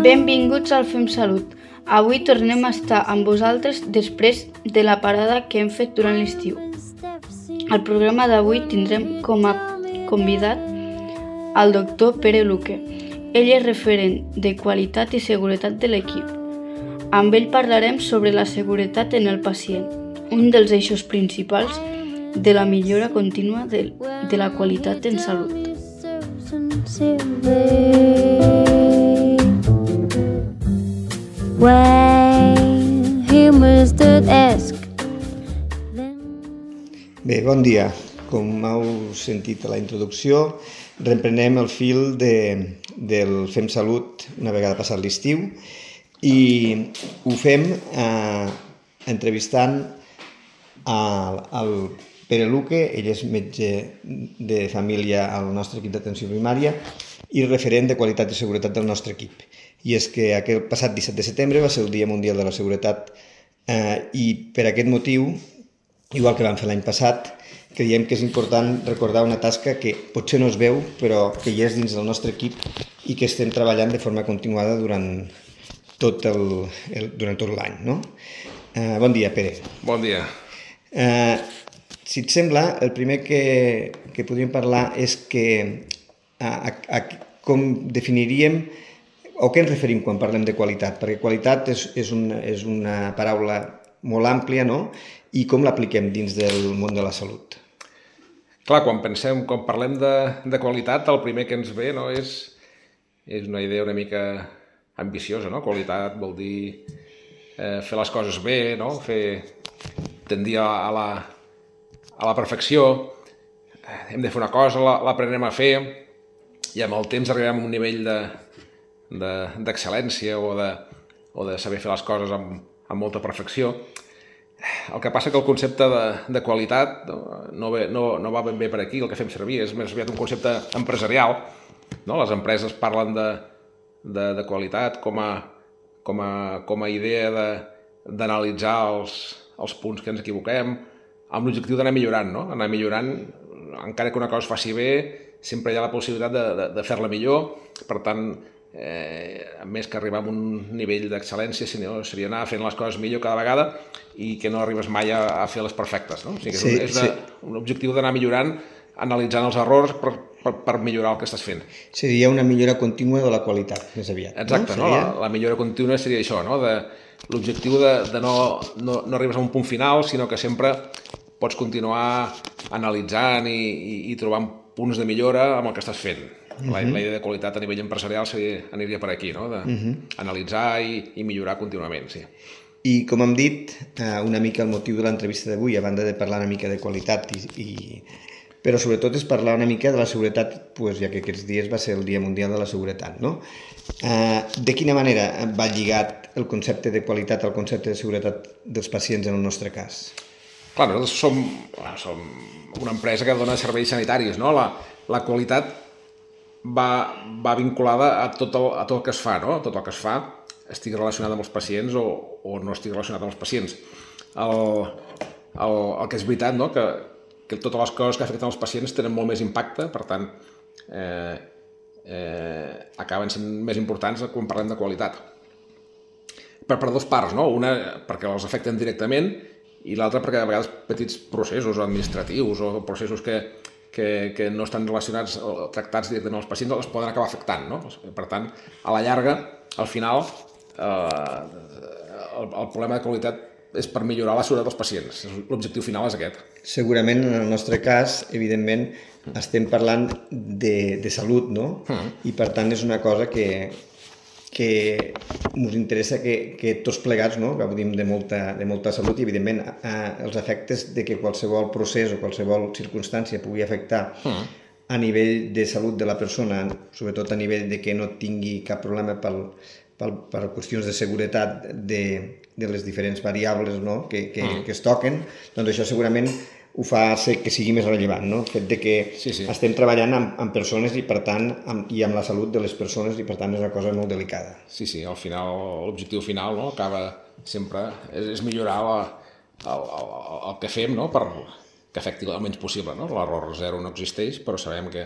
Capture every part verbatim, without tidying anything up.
Benvinguts al Fem Salut. Avui tornem a estar amb vosaltres després de la parada que hem fet durant l'estiu. Al programa d'avui tindrem com a convidat al doctor Pere Luque. Ell és referent de qualitat i seguretat de l'equip. Amb ell parlarem sobre la seguretat en el pacient, un dels eixos principals de la millora contínua de, de la qualitat en salut. Bé, bon dia. Com heu sentit a la introducció, reprenem el fil de, del Fem Salut una vegada passat l'estiu i ho fem eh, entrevistant al, al Pere Luque. Ell és metge de família al nostre equip d'atenció primària i referent de qualitat i seguretat del nostre equip. I és que aquest passat disset de setembre va ser el Dia Mundial de la Seguretat eh, i per aquest motiu, igual que vam fer l'any passat, creiem que és important recordar una tasca que potser no es veu, però que hi és dins del nostre equip i que estem treballant de forma continuada durant tot el, el, durant tot l'any. No? Eh, bon dia, Pere. Bon dia. Eh, si et sembla, el primer que, que podríem parlar és que a, a, a, com definiríem o què ens referim quan parlem de qualitat, perquè qualitat és, és, una, és una paraula molt àmplia, no? I com l'apliquem dins del món de la salut? Clar, quan pensem, quan parlem de, de qualitat, el primer que ens ve, no, és, és una idea una mica ambiciosa, no? Qualitat vol dir eh, fer les coses bé, no? Fer, tendir a la, a la perfecció, hem de fer una cosa, l'aprenem a fer i amb el temps arribem a un nivell de d'excel·lència o de, o de saber fer les coses amb, amb molta perfecció. El que passa que el concepte de, de qualitat no, ve, no, no va ben bé per aquí, el que fem servir és més aviat un concepte empresarial, no? Les empreses parlen de, de, de qualitat com a, com a, com a idea d'analitzar els, els punts que ens equivoquem amb l'objectiu d'anar millorant, no? Anar millorant, encara que una cosa es faci bé, sempre hi ha la possibilitat de, de, de fer-la millor, per tant, Eh, més que arribar a un nivell d'excel·lència, sinó seria anar fent les coses millor cada vegada i que no arribes mai a, a fer les perfectes, no? O sigui que sí, és de, sí. un objectiu d'anar millorant, analitzant els errors per, per, per millorar el que estàs fent. Seria una millora contínua de la qualitat, més aviat. Exacte, no? no? Seria... La, la millora contínua seria això, no? De, l'objectiu de, de no, no, no arribes a un punt final, sinó que sempre pots continuar analitzant i, i, i trobant punts de millora amb el que estàs fent. La, la idea de qualitat a nivell empresarial seria, aniria per aquí, no? D'analitzar uh-huh. i, i millorar contínuament, sí. I com hem dit, una mica el motiu de l'entrevista d'avui, a banda de parlar una mica de qualitat, i, i... però sobretot és parlar una mica de la seguretat, pues, ja que aquests dies va ser el Dia Mundial de la Seguretat, no? Uh, de quina manera va lligat el concepte de qualitat al concepte de seguretat dels pacients en el nostre cas? Clar, nosaltres som, som una empresa que dona serveis sanitaris, no? La, la qualitat Va, va vinculada a tot, el, a tot el que es fa, no? Tot el que es fa estigui relacionat amb els pacients o, o no estigui relacionat amb els pacients. El, el, el que és veritat, no? que, que totes les coses que afecten els pacients tenen molt més impacte, per tant, eh, eh, acaben sent més importants quan parlem de qualitat. Per, per dues parts, no? Una perquè els afecten directament i l'altra perquè a vegades petits processos administratius o processos que Que, que no estan relacionats o tractats directament als pacients, els poden acabar afectant, no? Per tant, a la llarga, al final, eh, el, el problema de qualitat és per millorar la seguretat dels pacients. L'objectiu final és aquest. Segurament, en el nostre cas, evidentment, estem parlant de, de salut, no? Mm. I per tant és una cosa que, que ens interessa que, que tots plegats, no? Gaudim de molta, de molta salut i, evidentment, eh, els efectes de que qualsevol procés o qualsevol circumstància pugui afectar mm. a nivell de salut de la persona, sobretot a nivell de que no tingui cap problema pel, pel, per qüestions de seguretat de, de les diferents variables, no? que, que, mm. que es toquen, doncs això segurament ho fa ser que sigui més rellevant, no? El fet de que sí, sí. estem treballant amb, amb persones i, per tant, amb, i amb la salut de les persones i, per tant, és una cosa molt delicada. Sí, sí, al final, l'objectiu final, no? Acaba sempre, és, és millorar la, el, el, el que fem, no? Per que afecti el menys possible, no? L'error zero no existeix, però sabem que,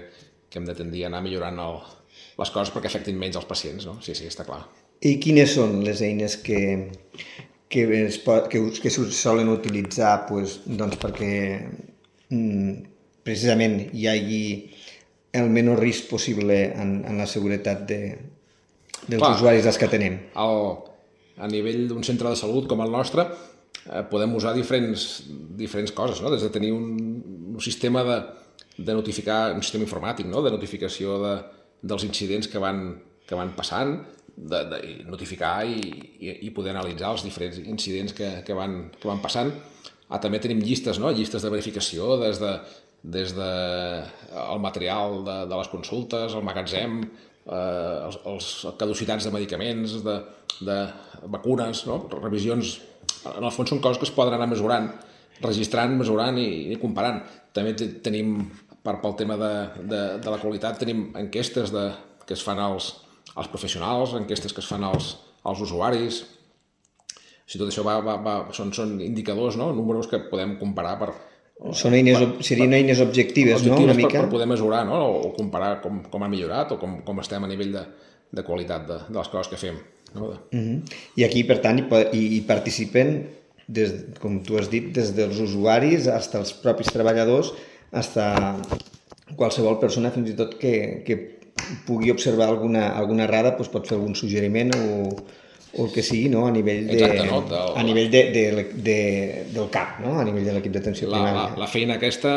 que hem de tendir a anar millorant el, les coses perquè afectin menys els pacients, no? Sí, sí, està clar. I quines són les eines que, que, es pot, que, que se solen utilitzar pues, doncs perquè mm, precisament hi hagi el menor risc possible en, en la seguretat de, dels clar, usuaris dels que tenem? El, a nivell d'un centre de salut com el nostre, eh, podem usar diferents, diferents coses, no? Des de tenir un, un sistema de, de notificar, un sistema informàtic, no? De notificació de, dels incidents que van, que van passant, de, de notificar i, i, i poder analitzar els diferents incidents que, que, van, que van passant. Ah, també tenim llistes, no? Llistes de verificació des de, des de el material de, de les consultes, el magatzem, eh, els, els caducitats de medicaments, de, de vacunes, no? Revisions. En el fons són coses que es poden anar mesurant, registrant, mesurant i, i comparant. També tenim, per, pel tema de, de, de la qualitat, tenim enquestes de, que es fan als, als professionals, enquestes que es fan als, als usuaris. O sigui, tot això va, va, va, són, són indicadors, no? Números que podem comparar per... Són eines, per, serien per, eines objectives, objectives, no? Una mica. Per, per poder mesurar, no? O comparar com, com ha millorat o com, com estem a nivell de, de qualitat de, de les coses que fem. No? Uh-huh. I aquí, per tant, hi, hi participen, des, com tu has dit, des dels usuaris fins als propis treballadors, fins a qualsevol persona, fins i tot que, que pugui observar alguna, alguna errada, doncs pot fer algun suggeriment o, o el que sigui, no? A nivell, de, Exacte, no? Del, a nivell de, de, de, del C A P, no? A nivell de l'equip d'atenció primària. La, la feina aquesta,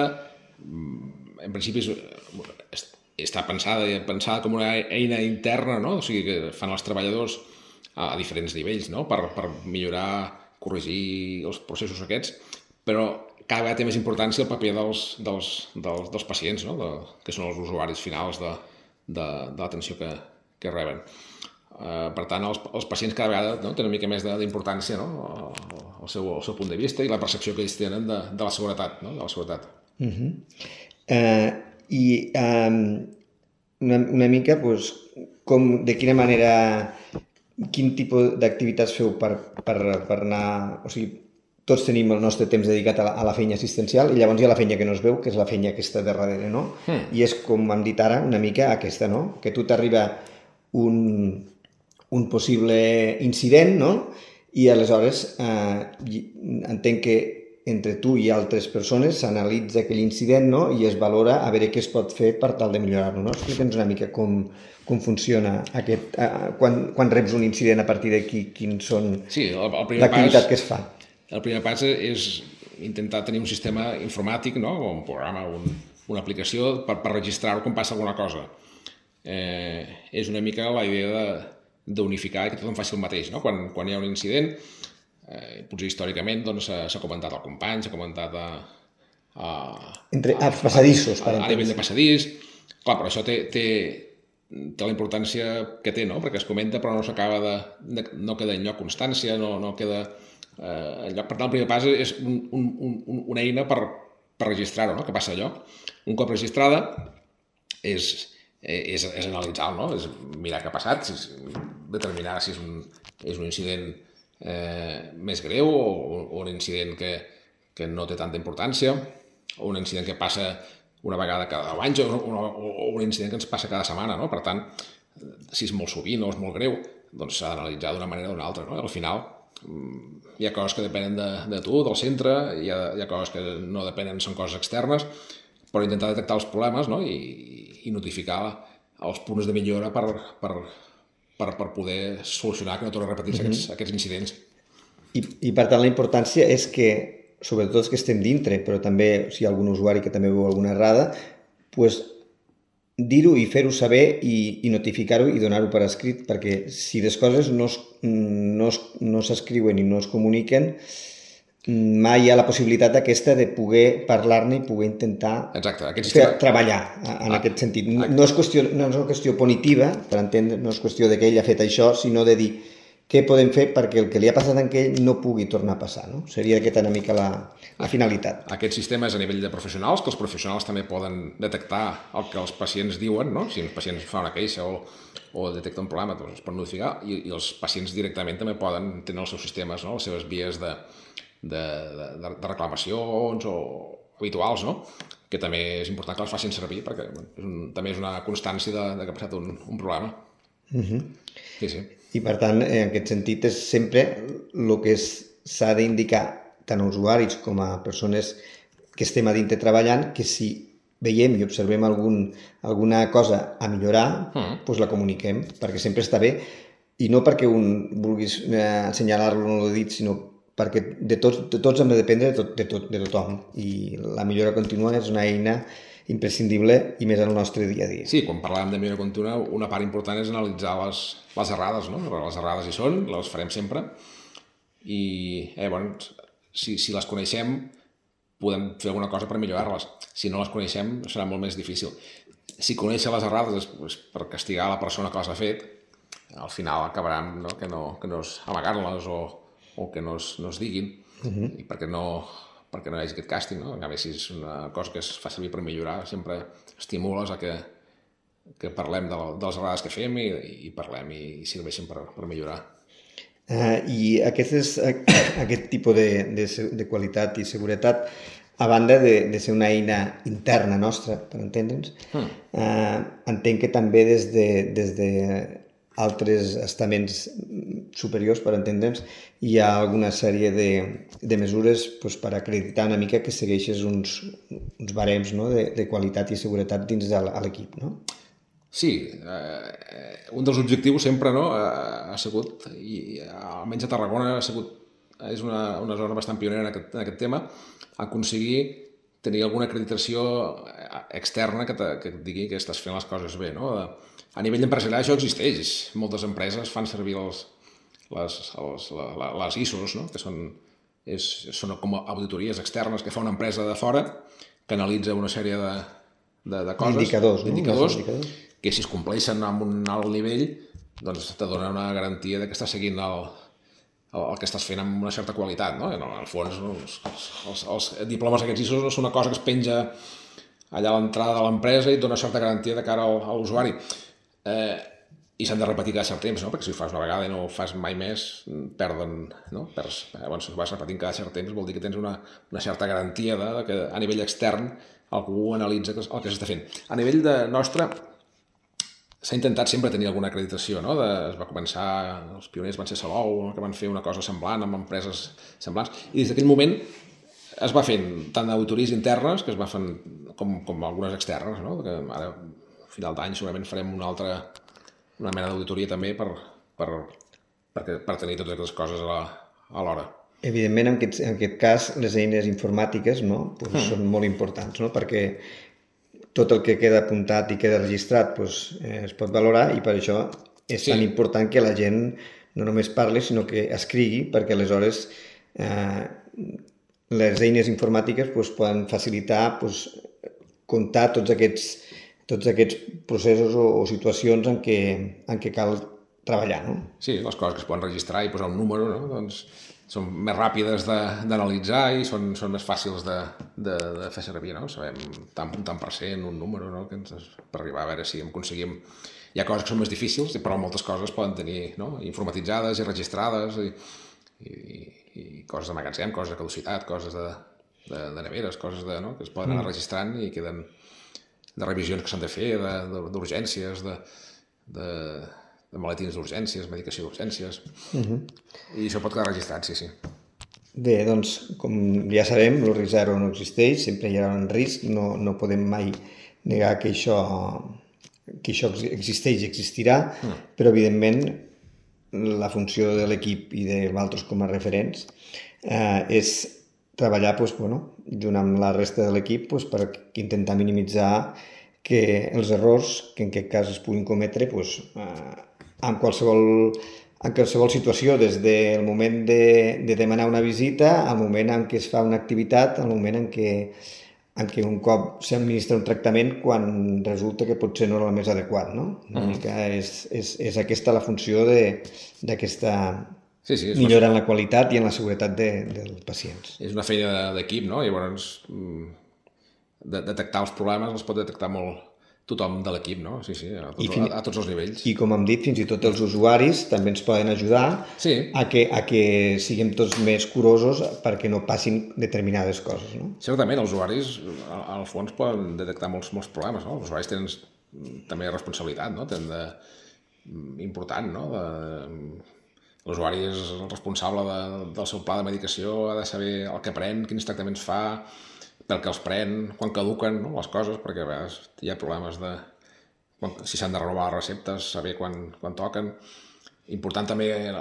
en principi, és, està pensada, pensada com una eina interna, no? O sigui, que fan els treballadors a diferents nivells, no? Per, per millorar, corregir els processos aquests, però cada vegada té més importància el paper dels, dels, dels, dels pacients, no? De, que són els usuaris finals de, de, de l'atenció que, que reben. Uh, per tant, els, els pacients cada vegada, no? Tenen una mica més d'importància, no? el, seu, el seu punt de vista i la percepció que ells tenen de, de la seguretat, no? De la seguretat. Uh-huh. uh, I um, una, una mica, pues, com, de quina manera, quin tipus d'activitats feu per, per, per anar... O sigui, tots tenim el nostre temps dedicat a la, a la feina assistencial i llavors hi ha la feina que no es veu, que és la feina aquesta de darrere, no? Mm. I és, com hem dit ara, una mica aquesta, no? Que tu t'arriba un, un possible incident, no? I aleshores eh, entenc que entre tu i altres persones s'analitza aquell incident, no? I es valora a veure què es pot fer per tal de millorar-lo, no? Explica'ns una mica com, com funciona aquest... Eh, quan, quan reps un incident, a partir d'aquí, quins són sí, el, el primer l'activitat pas... que es fa? El primer pas és intentar tenir un sistema informàtic, no? O un programa, un, una aplicació per, per registrar-ho quan passa alguna cosa. Eh, és una mica la idea d'unificar i que tothom faci el mateix, no? Quan, quan hi ha un incident, eh, potser històricament doncs, s'ha comentat al company, s'ha comentat a... a Entre a, a passadissos, per a, a nivell de passadís. Clar, però això té, té, té la importància que té, no? Perquè es comenta però no s'acaba de, de... no queda enlloc constància, no, no queda... Eh, per tant, el primer pas és un, un, un, una eina per, per registrar-ho, no? Que passa allò. Un cop registrada és, és, és analitzar, no? És mirar què ha passat, és determinar si és un, és un incident eh, més greu o, o un incident que, que no té tanta importància, o un incident que passa una vegada cada deu anys o, o, o un incident que ens passa cada setmana, no? Per tant, si és molt sovint o és molt greu, doncs s'ha d'analitzar d'una manera o d'una altra, no? I al final hi ha coses que depenen de, de tu, del centre, hi ha, hi ha coses que no depenen, són coses externes, però intentar detectar els problemes, no? I, i notificar els punts de millora per, per, per, per poder solucionar que no torni a repetir-se mm-hmm. aquests, aquests incidents. I, I per tant la importància és que, sobretot els que estem dintre, però també si hi ha algun usuari que també veu alguna errada, pues, dir-ho i fer-ho saber i, i notificar-ho i donar-ho per escrit, perquè si les coses no, es, no, es, no s'escriuen i no es comuniquen, mai hi ha la possibilitat aquesta de poder parlar-ne i poder intentar Exacte, aquest fer, sistema... treballar en ah, aquest sentit. No és, qüestió, no és una qüestió punitiva, per entendre, no és qüestió de que ell ha fet això, sinó de dir què podem fer perquè el que li ha passat a aquell no pugui tornar a passar, no? Seria aquesta una mica la, la finalitat. Aquest sistema és a nivell de professionals, que els professionals també poden detectar el que els pacients diuen, no? Si els pacients fan una queixa o, o detecten un problema, doncs es pot notificar, i, i els pacients directament també poden tenir els seus sistemes, no? Les seves vies de, de, de, de reclamacions o habituals, no? Que també és important que les facin servir, perquè bueno, és un, també és una constància de, de que ha passat un, un problema. Uh-huh. Sí, sí. I per tant, en aquest sentit, és sempre el que s'ha d'indicar tant a usuaris com a persones que estem a dintre treballant, que si veiem i observem algun, alguna cosa a millorar, uh-huh. doncs la comuniquem, perquè sempre està bé, i no perquè un vulguis assenyalar-lo en el dit, sinó perquè de tots, de tots hem de dependre de, tot, de, tot, de tothom, i la millora contínua és una eina imprescindible i més en el nostre dia a dia. Sí, quan parlàvem de millora contínua, una part important és analitzar les, les errades, no? Les errades hi són, les farem sempre, i eh, bueno, si, si les coneixem, podem fer alguna cosa per millorar-les. Si no les coneixem, serà molt més difícil. Si conèixer les errades és, és per castigar la persona que les ha fet, al final acabaran no? que no, que no es amagar-les o, o que no es, no es diguin, uh-huh. i perquè no, perquè no hi hagi aquest càstig, no? A més, si és una cosa que es fa servir per millorar, sempre estimules a que, que parlem de, de les errades que fem i, i parlem i, i serveixin per, per millorar. Uh, I aquest, és, aquest tipus de, de, de qualitat i seguretat, a banda de, de ser una eina interna nostra, per entendre'ns, mm. uh, entenc que també des de, des de altres estaments superiors, per entendre'ns, hi ha alguna sèrie de, de mesures doncs, per acreditar una mica que segueixes uns, uns barems no? de, de qualitat i seguretat dins de l'equip, no? Sí, eh, un dels objectius sempre no, ha, ha sigut, i almenys a Tarragona ha sigut, és una, una zona bastant pionera en aquest, en aquest tema, aconseguir tenir alguna acreditació externa que, te, que et digui que estàs fent les coses bé. No? A nivell empresarial això existeix. Moltes empreses fan servir els, les, els, la, les I S Os, no? Que són, és, són com auditories externes que fa una empresa de fora que analitza una sèrie de, de, de coses, indicadors, indicadors, no? indicadors, que si es compleixen amb un alt nivell doncs te dona una garantia de que estàs seguint el, el, el que estàs fent amb una certa qualitat. No? En el fons, no? els, els, els diplomes aquests I S Os són una cosa que es penja allà a l'entrada de l'empresa i et dona certa garantia de cara al, a l'usuari. Eh, I s'han de repetir cada cert temps, no? Perquè si ho fas una vegada i no ho fas mai més, perden, no? Perds, llavors, si ho vas repetint cada cert temps vol dir que tens una, una certa garantia de, de que a nivell extern algú analitza el que s'està fent. A nivell de nostre, s'ha intentat sempre tenir alguna acreditació, no? De, es va començar, els pioners van ser Salou, que van fer una cosa semblant amb empreses semblants, i des d'aquell moment es va fent tant d'auditories internes, que es va fent com, com algunes externes, no? Que ara, a final d'any, segurament farem una altra, una mena d'auditoria també per, per, per, per tenir totes aquestes coses a l'hora. Evidentment, en aquest, en aquest cas, les eines informàtiques no? pues mm. són molt importants, no? Perquè tot el que queda apuntat i queda registrat pues, eh, es pot valorar, i per això és sí. tan important que la gent no només parli, sinó que escrigui, perquè aleshores eh, les eines informàtiques pues, poden facilitar pues, comptar tots aquests, tots aquests processos o, o situacions en què, en què cal treballar. No? Sí, les coses que es poden registrar i posar un número, no? Doncs són més ràpides d'analitzar i són, són més fàcils de, de, de fer servir, no? Sabem tant, tant per cent, un número, no? Que ens, per arribar a veure si aconseguim... Hi ha coses que són més difícils, però moltes coses poden tenir no? informatitzades i registrades i, i, i coses de magatzem, coses de caducitat, coses de, de, de neveres, coses de, no? que es poden anar registrant i queden de revisions que s'han de fer, d'urgències, de, de, de maletins d'urgències, medicació d'urgències, uh-huh. i això pot quedar registrat, sí, sí. Bé, doncs, com ja sabem, el risc zero no existeix, sempre hi ha un risc, no, no podem mai negar que això, que això existeix i existirà, uh. però evidentment la funció de l'equip i de vosaltres com a referents eh, és treballar doncs, bueno, junt amb la resta de l'equip doncs, per intentar minimitzar que els errors que en aquest cas es puguin cometre doncs, eh, en qualsevol, en qualsevol situació, des del moment de, de demanar una visita, al moment en què es fa una activitat, al moment en què, en què un cop s'administra un tractament quan resulta que potser no era el més adequat. No? Una uh-huh. mica és, és, és aquesta la funció d'aquesta sí, sí, millora en la qualitat i en la seguretat de, dels pacients. És una feina d'equip, no? I llavors de, detectar els problemes els pot detectar molt tothom de l'equip, no? Sí, sí, a tots, fin... a, a tots els nivells. I com hem dit, fins i tot els usuaris també ens poden ajudar sí. a, que, a que siguem tots més curosos perquè no passin determinades coses, no? Certament, els usuaris, al, al fons, poden detectar molts, molts problemes, no? Els usuaris tenen també responsabilitat, no? Tenen de... important, no? De... L'usuari és el responsable de, del seu pla de medicació, ha de saber el que pren, quins tractaments fa, pel que els pren, quan caduquen, no? Les coses, perquè a vegades hi ha problemes de quan, si s'han de renovar les receptes, saber quan, quan toquen. Important també el,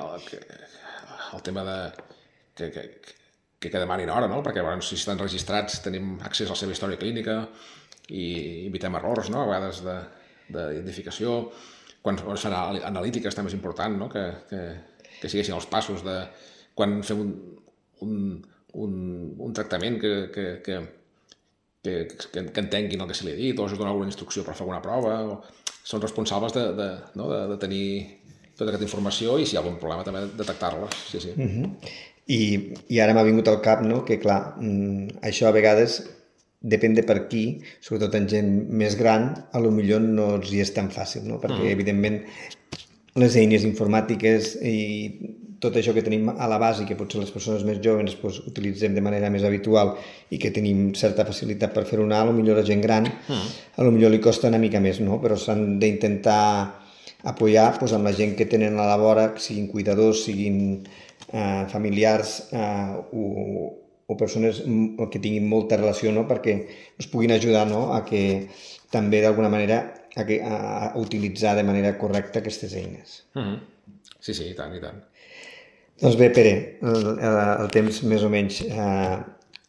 el tema de que, que, que, que demanin hora, no? Perquè bueno, si estan registrats tenim accés a la seva història clínica i evitem errors, no? A vegades d'identificació. Quan es fan analítiques també és important, no? que, que, que siguessin els passos de quan fem un, un, un, un tractament que, que, que, que, que, que entenguin el que se li ha dit o es dona alguna instrucció per fer alguna prova. O... Són responsables de, de, no? de, de tenir tota aquesta informació i si hi ha algun problema també detectar-la. Sí, sí. Uh-huh. I, I ara m'ha vingut al cap, no? Que clar, això a vegades depèn de per qui, sobretot en gent més gran, a lo millor no els hi és tan fàcil, no? Perquè, mm. evidentment, les eines informàtiques i tot això que tenim a la base, que potser les persones més joves pues, utilitzem de manera més habitual i que tenim certa facilitat per fer una, a lo millor la gent gran, mm. a lo millor li costa una mica més, no? Però s'han d'intentar apoyar pues, amb la gent que tenen a la vora, que siguin cuidadors, siguin eh, familiars eh, o o persones que tinguin molta relació, no? Perquè ens puguin ajudar, no? A que també d'alguna manera a, que, a, a utilitzar de manera correcta aquestes eines. Mm-hmm. Sí, sí, i tant, i tant. Doncs bé, Pere, el, el, el temps més o menys eh,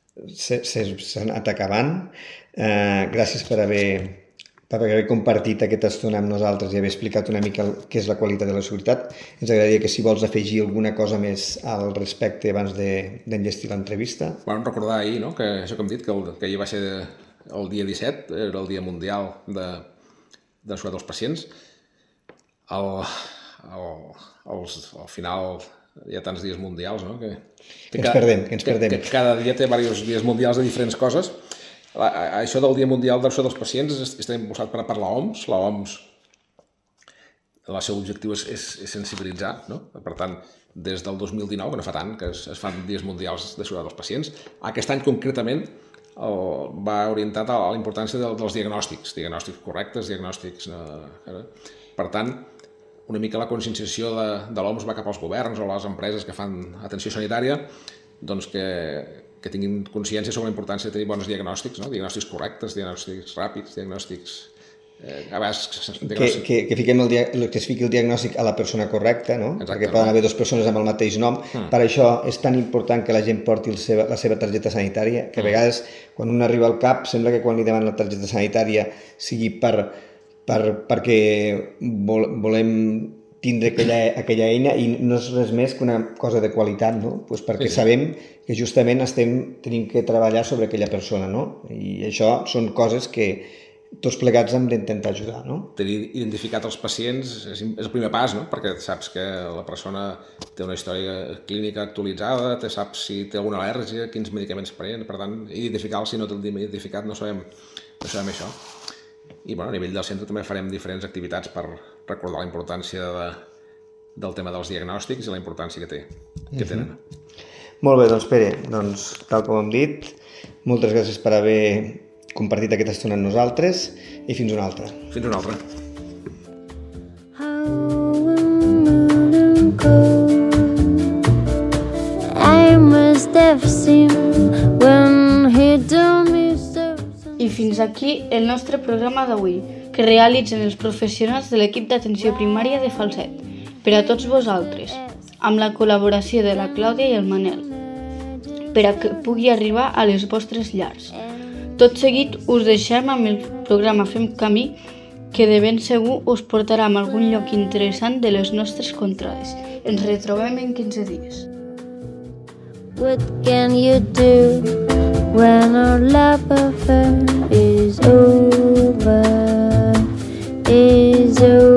s'ha anat acabant. Eh, gràcies per haver, per haver compartit aquesta estona amb nosaltres i haver explicat una mica el, què és la qualitat de la seguretat. Ens agradaria que si vols afegir alguna cosa més al respecte abans d'enllestir de, l'entrevista. Bueno, recordar ahir, no? Que això que hem dit, que, el, que ahir va ser el dia disset, era el dia mundial de, de la seguretat dels pacients. Al, al, als, al final hi ha tants dies mundials, no? Que, que, que ens perdem, que ens perdem. Que, que cada dia té diversos dies mundials de diferents coses. Això del Dia Mundial de la Seguretat dels Pacients està impulsat per, per l'O M S. L'O M S, el seu objectiu és, és, és sensibilitzar, no? Per tant, des del dos mil dinou, que no fa tant, que es, es fan dies mundials de seguretat dels pacients, aquest any concretament el, va orientat a la importància de, dels diagnòstics, diagnòstics correctes, diagnòstics... Eh, per tant, una mica la conscienciació de, de l'O M S va cap als governs o les empreses que fan atenció sanitària, doncs que... que tinguin consciència sobre la importància de tenir bons diagnòstics, no? Diagnòstics correctes, diagnòstics ràpids, diagnòstics... Eh, a vegades... Diagnòstics... Que, que, que, fiquem el dia... que es fiqui el diagnòstic a la persona correcta, no? Exacte, perquè poden haver dues persones amb el mateix nom. Mm. Per això és tan important que la gent porti el seva, la seva targeta sanitària, que a vegades, quan un arriba al cap, sembla que quan li demanen la targeta sanitària sigui per, per, perquè vol, volem tindre aquella, aquella eina i no és res més que una cosa de qualitat, no? Pues perquè sí, sí. Sabem que justament estem tenim que treballar sobre aquella persona, no? I això són coses que tots plegats hem d'intentar ajudar, no? Tenir identificat els pacients és, és el primer pas, no? Perquè saps que la persona té una història clínica actualitzada, te saps si té alguna al·lèrgia, quins medicaments pren, per tant, identificar-lo, si no te'l identificat, no sabem, no sabem això. I bueno, a nivell del centre també farem diferents activitats per recordar la importància de, del tema dels diagnòstics i la importància que, té, que tenen. Uh-huh. Molt bé, doncs Pere, doncs, tal com hem dit, moltes gràcies per haver compartit aquesta estona amb nosaltres i fins una altra. Fins una altra. I fins aquí el nostre programa d'avui, que realitzen els professionals de l'equip d'atenció primària de Falset, per a tots vosaltres, amb la col·laboració de la Clàudia i el Manel, per a que pugui arribar a les vostres llars. Tot seguit us deixem amb el programa Fem Camí, que de ben segur us portarà a algun lloc interessant de les nostres contrades. Ens retrobem en quinze dies. What can you do when our love affair is over, is over?